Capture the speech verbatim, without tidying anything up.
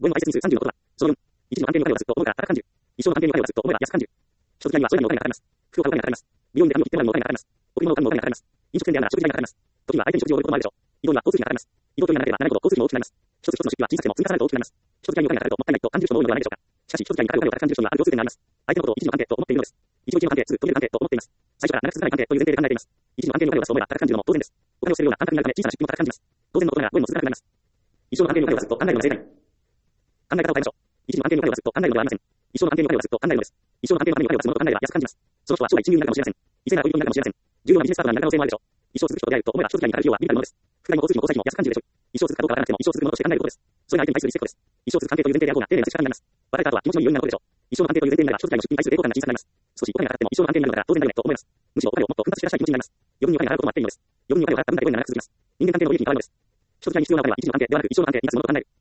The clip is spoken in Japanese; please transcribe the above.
語への挨拶に数さんじゅうの言葉。そのよん、一時の案件の彼はずっと思いが高く感じる。一生の案件の彼はずっと思いが安く感じる。書籍代にはそれらのお金がかかります。服を買うお金がかかります。美容院で髪を切ってもらうのお金がかかります。贈り物を買うのお金がかかります。飲食店であるなら食事代がかかります。時には相手に食事を売ることもあるでしょう。移動には交通費がかかります。移動距離が長ければ長いほど交通費も大きくなります。一つ一つの出費は小さくても積み重なると大きくなります。書籍代にお金がかかるともったいないと感じる人も多いのではないでしょうか。しかし、書籍代にかかるお金を高く感じる人にはある共通点があります。相手のことを一時の関係と思っているのです。一時の関係、すぐ途切れる関係と思っています。最初から長く続かない関係という前提で考えています。一時の関係の彼はそう思えば高く感じるのも当然です。お金を捨てるような感覚になるため小さな出費も高く感じます。当然のことながら、声も続かなくなります。一生の関係の彼はずっと考えるのが正解。考え方を変えましょう。一時の関係の彼はずっと考えるのではありません。一生の関係の彼はずっと考えるのです。一生の関係の彼はそのことを考えれば安く感じます。その人は将来金融になるかもしれません。異性なら恋人になるかもしれません。重要なビジネスパートナーになる可能性もあるでしょう。一生続く人と出会えると思えば書籍代にかかる費用はビビたるものです。副題も交通費も交際費も安く感じるでしょう。一生続くかどうかわからなくても一生続くものとして考えることです。それが相手に対するリスペクトです。一生続く関係という前提である方が丁寧な接し方になります。別れた後は気持ちのいい余韻なことでしょう。一生の関係という前提になれば書籍代の出費に対する抵抗感が小さくなります。少しお金がかかっても一生の関係になるのが当然だよねと思います。むしろお金をもっと奮発してらっしゃい気持ちになります。余分にお金が払うこともあっていいのです。余分にお金を払った分だけ声が長く続きます。人間関係の動きに変わるのです。書籍代に必要なお金は一時の関係ではなく一生の関係に立つものと考える。